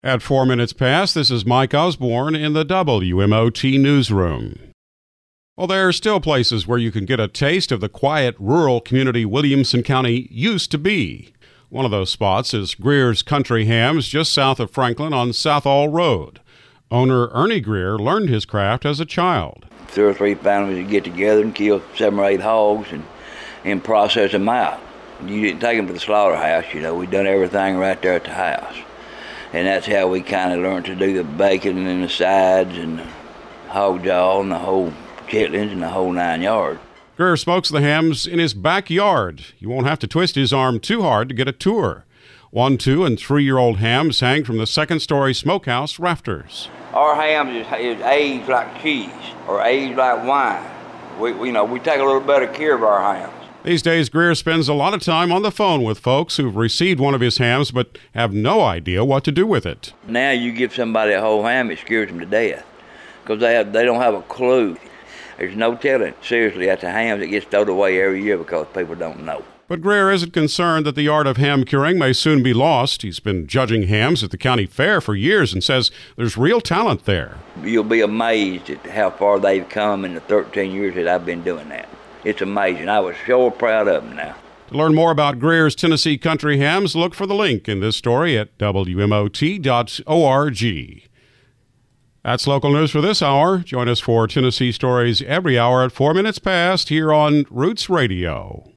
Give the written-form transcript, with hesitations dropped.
At 4 minutes past, this is Mike Osborne in the WMOT newsroom. Well, there are still places where you can get a taste of the quiet, rural community Williamson County used to be. One of those spots is Greer's Country Hams just south of Franklin on Southall Road. Owner Ernie Greer learned his craft as a child. 2 or 3 families would get together and kill 7 or 8 hogs and process them out. You didn't take them to the slaughterhouse, we'd done everything right there at the house. And that's how we kind of learned to do the bacon and the sides and the hog jaw and the whole chitlins and the whole 9 yards. Greer smokes the hams in his backyard. You won't have to twist his arm too hard to get a tour. 1-, 2-, and 3-year-old hams hang from the second-story smokehouse rafters. Our hams is aged like cheese or aged like wine. We take a little better care of our hams. These days, Greer spends a lot of time on the phone with folks who've received one of his hams but have no idea what to do with it. Now you give somebody a whole ham, it scares them to death because they don't have a clue. There's no telling. Seriously, that's a ham that gets thrown away every year because people don't know. But Greer isn't concerned that the art of ham curing may soon be lost. He's been judging hams at the county fair for years and says there's real talent there. You'll be amazed at how far they've come in the 13 years that I've been doing that. It's amazing. I was sure proud of them now. To learn more about Greer's Tennessee Country Hams, look for the link in this story at WMOT.org. That's local news for this hour. Join us for Tennessee Stories every hour at 4 minutes past here on Roots Radio.